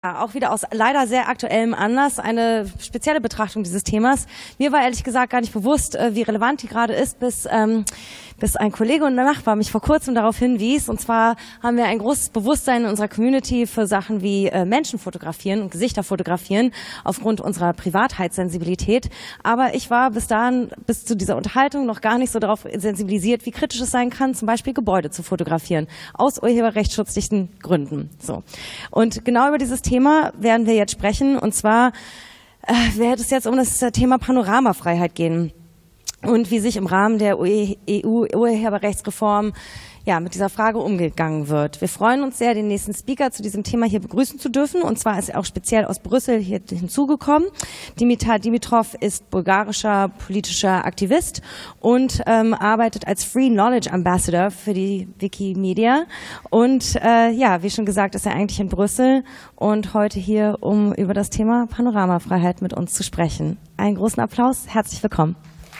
Auch wieder aus leider sehr aktuellem Anlass eine spezielle Betrachtung dieses Themas. Mir war ehrlich gesagt gar nicht bewusst, wie relevant die gerade ist, bis ein Kollege und ein Nachbar mich vor kurzem darauf hinwies. Und zwar haben wir ein großes Bewusstsein in unserer Community für Sachen wie Menschen fotografieren und Gesichter fotografieren aufgrund unserer Privatheitssensibilität. Aber ich war bis zu dieser Unterhaltung noch gar nicht so darauf sensibilisiert, wie kritisch es sein kann, zum Beispiel Gebäude zu fotografieren, aus urheberrechtsschutzlichen Gründen. So. Und genau über dieses Thema werden wir jetzt sprechen. Und zwar wird es jetzt um das Thema Panoramafreiheit gehen und wie sich im Rahmen der EU-Urheberrechtsreform mit dieser Frage umgegangen wird. Wir freuen uns sehr, den nächsten Speaker zu diesem Thema hier begrüßen zu dürfen. Und zwar ist er auch speziell aus Brüssel hier hinzugekommen. Dimitar Dimitrov ist bulgarischer politischer Aktivist und arbeitet als Free Knowledge Ambassador für die Wikimedia. Und wie schon gesagt, ist er eigentlich in Brüssel und heute hier, um über das Thema Panoramafreiheit mit uns zu sprechen. Einen großen Applaus. Herzlich willkommen.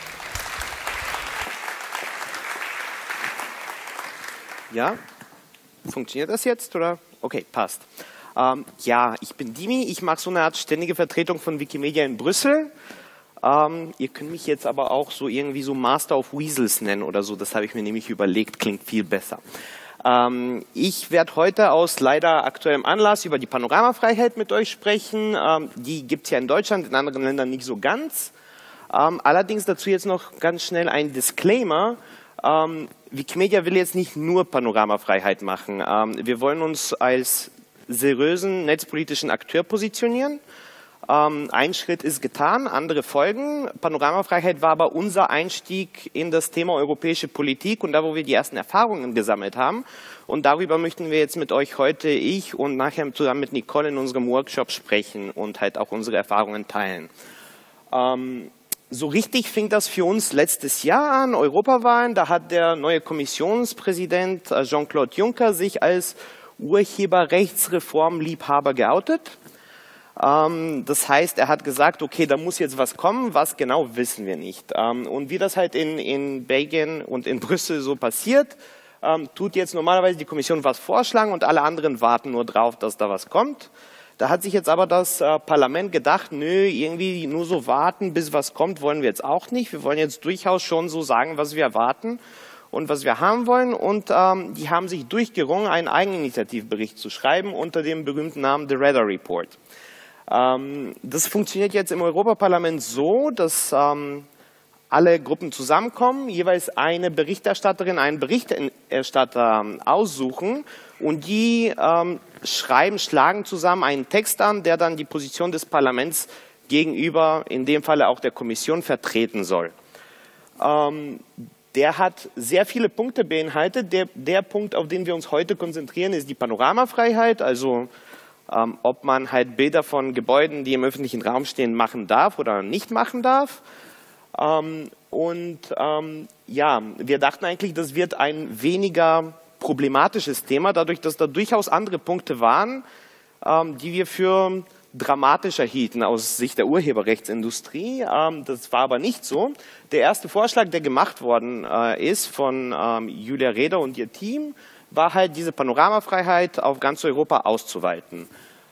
Ja, funktioniert das jetzt oder? Okay, passt. Ich bin Dimi, ich mache so eine Art ständige Vertretung von Wikimedia in Brüssel. Ihr könnt mich jetzt aber auch so irgendwie so Master of Weasels nennen oder so, das habe ich mir nämlich überlegt, klingt viel besser. Ich werde heute aus leider aktuellem Anlass über die Panoramafreiheit mit euch sprechen. Die gibt es ja in Deutschland, in anderen Ländern nicht so ganz. Allerdings dazu jetzt noch ganz schnell ein Disclaimer. Wikimedia will jetzt nicht nur Panoramafreiheit machen. Wir wollen uns als seriösen netzpolitischen Akteur positionieren. Ein Schritt ist getan, andere folgen. Panoramafreiheit war aber unser Einstieg in das Thema europäische Politik und da, wo wir die ersten Erfahrungen gesammelt haben. Und darüber möchten wir jetzt mit euch heute, ich und nachher zusammen mit Nicole in unserem Workshop sprechen und halt auch unsere Erfahrungen teilen. So richtig fing das für uns letztes Jahr an, Europawahlen. Da hat der neue Kommissionspräsident Jean-Claude Juncker sich als Urheberrechtsreformliebhaber geoutet. Das heißt, er hat gesagt, okay, da muss jetzt was kommen, was genau wissen wir nicht. Und wie das halt in Belgien und in Brüssel so passiert, tut jetzt normalerweise die Kommission was vorschlagen und alle anderen warten nur drauf, dass da was kommt. Da hat sich jetzt aber das Parlament gedacht, nö, irgendwie nur so warten, bis was kommt, wollen wir jetzt auch nicht. Wir wollen jetzt durchaus schon so sagen, was wir erwarten und was wir haben wollen. Und die haben sich durchgerungen, einen Eigeninitiativbericht zu schreiben unter dem berühmten Namen The Redder Report. Das funktioniert jetzt im Europaparlament so, dass alle Gruppen zusammenkommen, jeweils eine Berichterstatterin, einen Berichterstatter aussuchen und die schlagen zusammen einen Text an, der dann die Position des Parlaments gegenüber, in dem Falle auch der Kommission, vertreten soll. Der hat sehr viele Punkte beinhaltet. Der Punkt, auf den wir uns heute konzentrieren, ist die Panoramafreiheit, also ob man halt Bilder von Gebäuden, die im öffentlichen Raum stehen, machen darf oder nicht machen darf. Wir dachten eigentlich, das wird ein weniger problematisches Thema, dadurch, dass da durchaus andere Punkte waren, die wir für dramatischer hielten aus Sicht der Urheberrechtsindustrie. Das war aber nicht so. Der erste Vorschlag, der gemacht worden ist von Julia Reda und ihr Team, war halt diese Panoramafreiheit auf ganz Europa auszuweiten.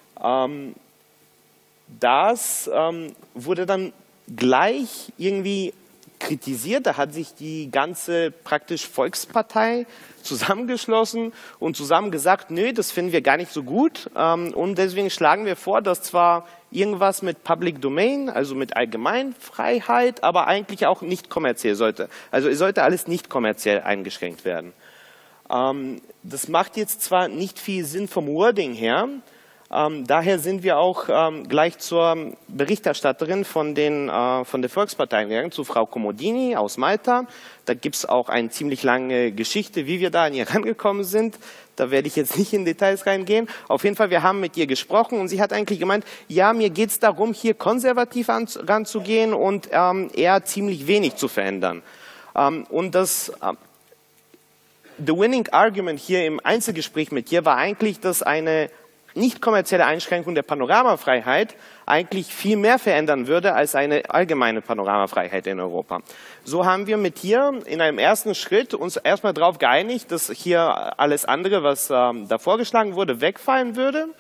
Das wurde dann gleich irgendwie kritisiert. Da hat sich die ganze praktisch Volkspartei zusammengeschlossen und zusammen gesagt, nö, das finden wir gar nicht so gut. Und deswegen schlagen wir vor, dass zwar irgendwas mit Public Domain, also mit Allgemeinfreiheit, aber eigentlich auch nicht kommerziell sollte. Also es sollte alles nicht kommerziell eingeschränkt werden. Das macht jetzt zwar nicht viel Sinn vom Wording her, daher sind wir auch gleich zur Berichterstatterin von der Volkspartei gegangen, zu Frau Comodini aus Malta. Da gibt es auch eine ziemlich lange Geschichte, wie wir da an ihr rangekommen sind. Da werde ich jetzt nicht in Details reingehen. Auf jeden Fall, wir haben mit ihr gesprochen und sie hat eigentlich gemeint, ja, mir geht es darum, hier konservativ ranzugehen und eher ziemlich wenig zu verändern. Und das The winning argument hier im Einzelgespräch mit ihr war eigentlich, dass eine nicht kommerzielle Einschränkung der Panoramafreiheit eigentlich viel mehr verändern würde als eine allgemeine Panoramafreiheit in Europa. So haben wir mit ihr in einem ersten Schritt uns erstmal darauf geeinigt, dass hier alles andere, was da vorgeschlagen wurde, wegfallen würde.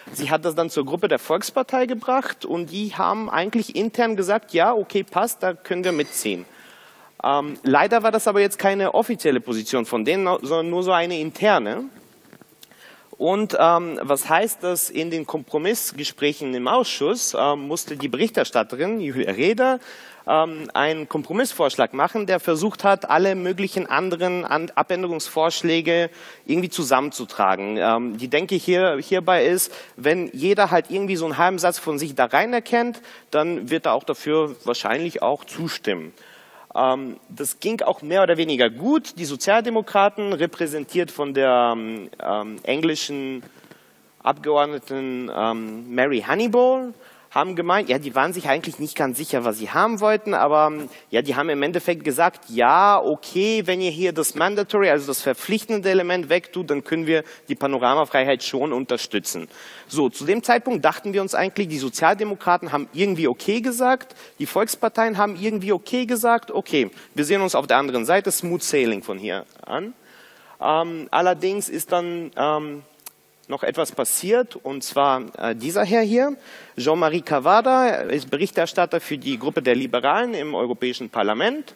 Sie hat das dann zur Gruppe der Volkspartei gebracht und die haben eigentlich intern gesagt, ja, okay, passt, da können wir mitziehen. Leider war das aber jetzt keine offizielle Position von denen, sondern nur so eine interne. Und was heißt das? In den Kompromissgesprächen im Ausschuss musste die Berichterstatterin Julia Reda einen Kompromissvorschlag machen, der versucht hat, alle möglichen anderen Abänderungsvorschläge irgendwie zusammenzutragen. Die Denke hierbei ist, wenn jeder halt irgendwie so einen halben Satz von sich da rein erkennt, dann wird er auch dafür wahrscheinlich auch zustimmen. Das ging auch mehr oder weniger gut. Die Sozialdemokraten, repräsentiert von der englischen Abgeordneten Mary Honeyball, haben gemeint, ja, die waren sich eigentlich nicht ganz sicher, was sie haben wollten, aber ja, die haben im Endeffekt gesagt, ja, okay, wenn ihr hier das Mandatory, also das verpflichtende Element wegtut, dann können wir die Panoramafreiheit schon unterstützen. So, zu dem Zeitpunkt dachten wir uns eigentlich, die Sozialdemokraten haben irgendwie okay gesagt, die Volksparteien haben irgendwie okay gesagt, okay, wir sehen uns auf der anderen Seite, smooth sailing von hier an. Allerdings ist dann noch etwas passiert, und zwar dieser Herr hier, Jean-Marie Cavada, ist Berichterstatter für die Gruppe der Liberalen im Europäischen Parlament,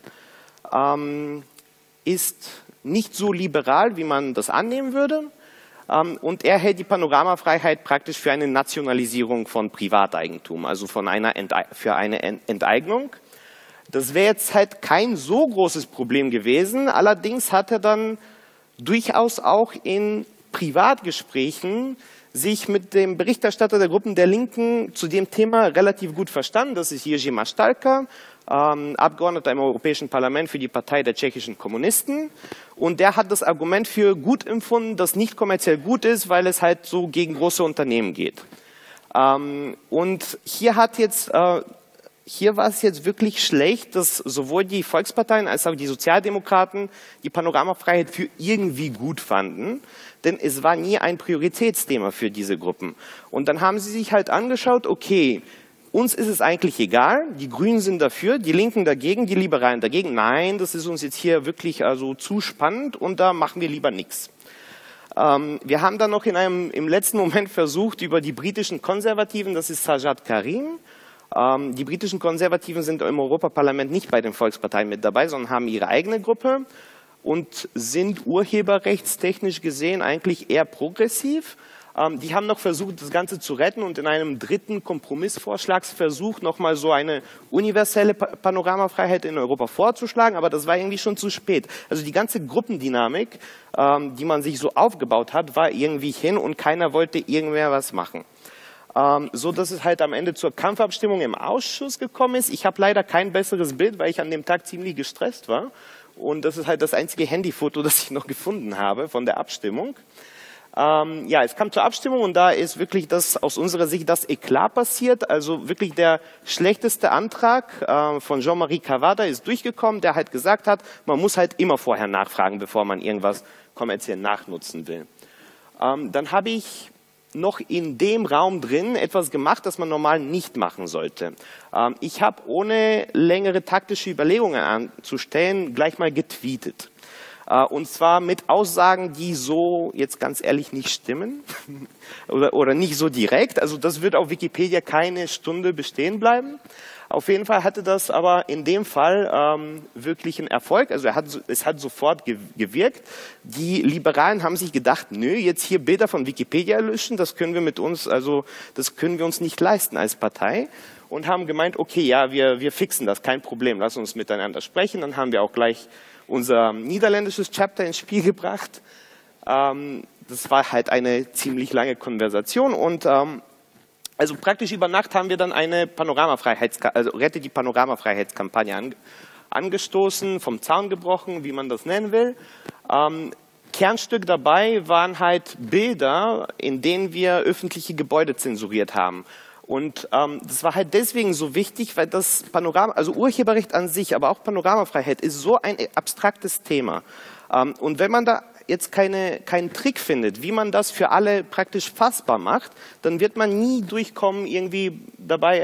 ist nicht so liberal, wie man das annehmen würde, und er hält die Panoramafreiheit praktisch für eine Nationalisierung von Privateigentum, also für eine Enteignung. Das wäre jetzt halt kein so großes Problem gewesen, allerdings hat er dann durchaus auch in Privatgesprächen sich mit dem Berichterstatter der Gruppen der Linken zu dem Thema relativ gut verstanden. Das ist Jerzy Maštálka, Abgeordneter im Europäischen Parlament für die Partei der tschechischen Kommunisten. Und der hat das Argument für gut empfunden, das nicht kommerziell gut ist, weil es halt so gegen große Unternehmen geht. Und hier war es jetzt wirklich schlecht, dass sowohl die Volksparteien als auch die Sozialdemokraten die Panoramafreiheit für irgendwie gut fanden, denn es war nie ein Prioritätsthema für diese Gruppen. Und dann haben sie sich halt angeschaut, okay, uns ist es eigentlich egal, die Grünen sind dafür, die Linken dagegen, die Liberalen dagegen. Nein, das ist uns jetzt hier wirklich also zu spannend und da machen wir lieber nichts. Wir haben dann noch im letzten Moment versucht, über die britischen Konservativen, das ist Sajad Karim, die britischen Konservativen sind im Europaparlament nicht bei den Volksparteien mit dabei, sondern haben ihre eigene Gruppe und sind urheberrechtstechnisch gesehen eigentlich eher progressiv. Die haben noch versucht, das Ganze zu retten und in einem dritten Kompromissvorschlagsversuch nochmal so eine universelle Panoramafreiheit in Europa vorzuschlagen, aber das war irgendwie schon zu spät. Also die ganze Gruppendynamik, die man sich so aufgebaut hat, war irgendwie hin und keiner wollte irgendwer was machen. So dass es halt am Ende zur Kampfabstimmung im Ausschuss gekommen ist. Ich habe leider kein besseres Bild, weil ich an dem Tag ziemlich gestresst war. Und das ist halt das einzige Handyfoto, das ich noch gefunden habe von der Abstimmung. Ja, es kam zur Abstimmung und da ist wirklich aus unserer Sicht das Eklat passiert. Also wirklich der schlechteste Antrag von Jean-Marie Cavada ist durchgekommen, der halt gesagt hat, man muss halt immer vorher nachfragen, bevor man irgendwas kommerziell nachnutzen will. Dann habe ich noch in dem Raum drin etwas gemacht, das man normal nicht machen sollte. Ich habe, ohne längere taktische Überlegungen anzustellen, gleich mal getweetet. Und zwar mit Aussagen, die so jetzt ganz ehrlich nicht stimmen oder nicht so direkt. Also das wird auf Wikipedia keine Stunde bestehen bleiben. Auf jeden Fall hatte das aber in dem Fall wirklich einen Erfolg. Also es hat sofort gewirkt. Die Liberalen haben sich gedacht, nö, jetzt hier Bilder von Wikipedia löschen, das können wir uns nicht leisten als Partei. Und haben gemeint, okay, ja, wir fixen das, kein Problem, lass uns miteinander sprechen. Dann haben wir auch gleich unser niederländisches Chapter ins Spiel gebracht. Das war halt eine ziemlich lange Konversation und also praktisch über Nacht haben wir dann eine Rette die Panoramafreiheitskampagne angestoßen, vom Zaun gebrochen, wie man das nennen will. Kernstück dabei waren halt Bilder, in denen wir öffentliche Gebäude zensuriert haben. Und das war halt deswegen so wichtig, weil das also Urheberrecht an sich, aber auch Panoramafreiheit ist so ein abstraktes Thema. Und wenn man da jetzt keinen Trick findet, wie man das für alle praktisch fassbar macht, dann wird man nie durchkommen, irgendwie dabei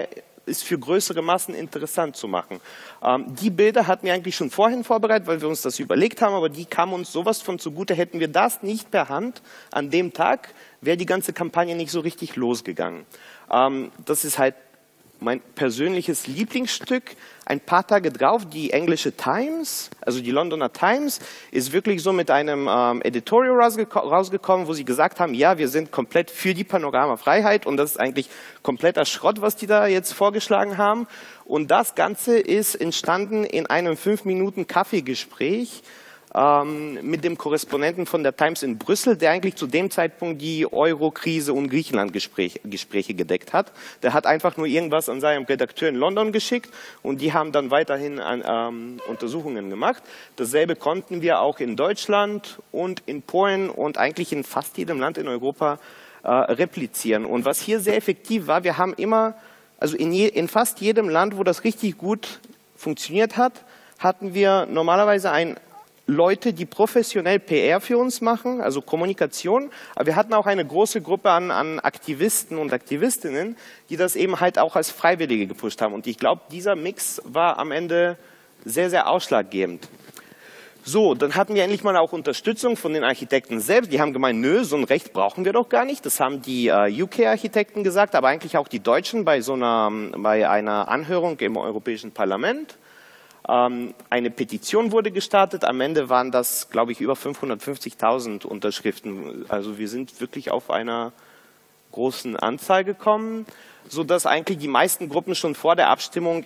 ist für größere Massen interessant zu machen. Die Bilder hatten wir eigentlich schon vorhin vorbereitet, weil wir uns das überlegt haben, aber die kamen uns sowas von zugute. Hätten wir das nicht per Hand an dem Tag, wäre die ganze Kampagne nicht so richtig losgegangen. Das ist halt mein persönliches Lieblingsstück. Ein paar Tage drauf, die englische Times, also die Londoner Times, ist wirklich so mit einem Editorial rausgekommen, wo sie gesagt haben, ja, wir sind komplett für die Panoramafreiheit und das ist eigentlich kompletter Schrott, was die da jetzt vorgeschlagen haben. Und das Ganze ist entstanden in einem 5-Minuten-Kaffeegespräch mit dem Korrespondenten von der Times in Brüssel, der eigentlich zu dem Zeitpunkt die Euro-Krise und Griechenland-Gespräche gedeckt hat. Der hat einfach nur irgendwas an seinem Redakteur in London geschickt und die haben dann weiterhin Untersuchungen gemacht. Dasselbe konnten wir auch in Deutschland und in Polen und eigentlich in fast jedem Land in Europa replizieren. Und was hier sehr effektiv war, wir haben immer, also in fast jedem Land, wo das richtig gut funktioniert hat, hatten wir normalerweise Leute, die professionell PR für uns machen, also Kommunikation. Aber wir hatten auch eine große Gruppe an Aktivisten und Aktivistinnen, die das eben halt auch als Freiwillige gepusht haben. Und ich glaube, dieser Mix war am Ende sehr, sehr ausschlaggebend. So, dann hatten wir endlich mal auch Unterstützung von den Architekten selbst. Die haben gemeint, nö, so ein Recht brauchen wir doch gar nicht. Das haben die UK-Architekten gesagt, aber eigentlich auch die Deutschen bei einer Anhörung im Europäischen Parlament. Eine Petition wurde gestartet. Am Ende waren das, glaube ich, über 550.000 Unterschriften. Also wir sind wirklich auf einer großen Anzahl gekommen, sodass eigentlich die meisten Gruppen schon vor der Abstimmung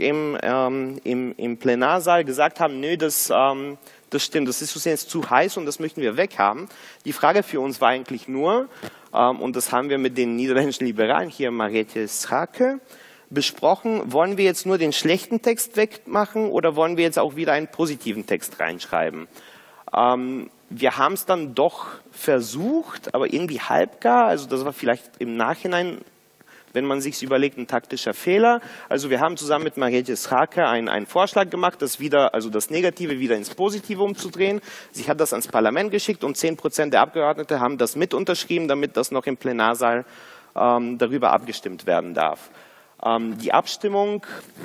im Plenarsaal gesagt haben, nö, das stimmt, das ist uns jetzt zu heiß und das möchten wir weghaben. Die Frage für uns war eigentlich nur, und das haben wir mit den niederländischen Liberalen hier, Marietje Schaake, besprochen, wollen wir jetzt nur den schlechten Text wegmachen oder wollen wir jetzt auch wieder einen positiven Text reinschreiben? Wir haben es dann doch versucht, aber irgendwie halbgar, also das war vielleicht im Nachhinein, wenn man sich überlegt, ein taktischer Fehler. Also wir haben zusammen mit Marietje Schaake einen Vorschlag gemacht, das Negative wieder ins Positive umzudrehen. Sie hat das ans Parlament geschickt und 10% der Abgeordnete haben das mit unterschrieben, damit das noch im Plenarsaal darüber abgestimmt werden darf. Die Abstimmung,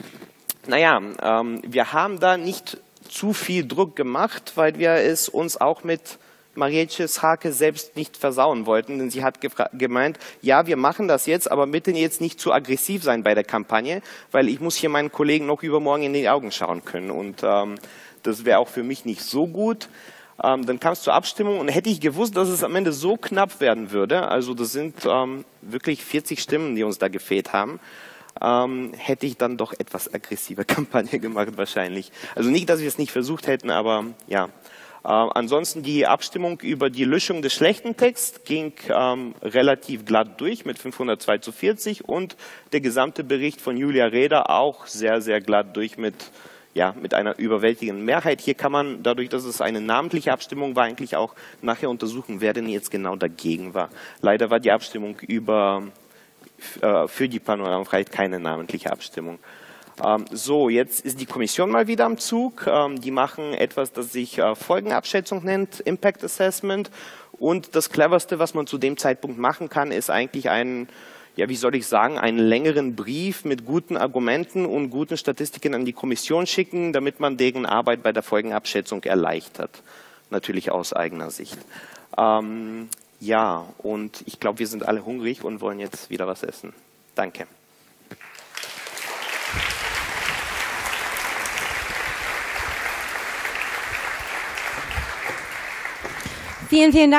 wir haben da nicht zu viel Druck gemacht, weil wir es uns auch mit Marietje Schaake selbst nicht versauen wollten, denn sie hat gemeint, ja, wir machen das jetzt, aber bitte jetzt nicht zu aggressiv sein bei der Kampagne, weil ich muss hier meinen Kollegen noch übermorgen in die Augen schauen können und das wäre auch für mich nicht so gut. Dann kam es zur Abstimmung und hätte ich gewusst, dass es am Ende so knapp werden würde, also das sind wirklich 40 Stimmen, die uns da gefehlt haben, hätte ich dann doch etwas aggressive Kampagne gemacht wahrscheinlich. Also nicht, dass wir es nicht versucht hätten, aber ja. Ansonsten die Abstimmung über die Löschung des schlechten Texts ging relativ glatt durch mit 502:40 und der gesamte Bericht von Julia Reda auch sehr, sehr glatt durch mit einer überwältigenden Mehrheit. Hier kann man, dadurch, dass es eine namentliche Abstimmung war, eigentlich auch nachher untersuchen, wer denn jetzt genau dagegen war. Leider war die Abstimmung für die Panoramafreiheit keine namentliche Abstimmung. So, jetzt ist die Kommission mal wieder am Zug. Die machen etwas, das sich Folgenabschätzung nennt, Impact Assessment. Und das Cleverste, was man zu dem Zeitpunkt machen kann, ist eigentlich einen längeren Brief mit guten Argumenten und guten Statistiken an die Kommission schicken, damit man deren Arbeit bei der Folgenabschätzung erleichtert. Natürlich aus eigener Sicht. Ja, und ich glaube, wir sind alle hungrig und wollen jetzt wieder was essen. Danke. Vielen, vielen Dank.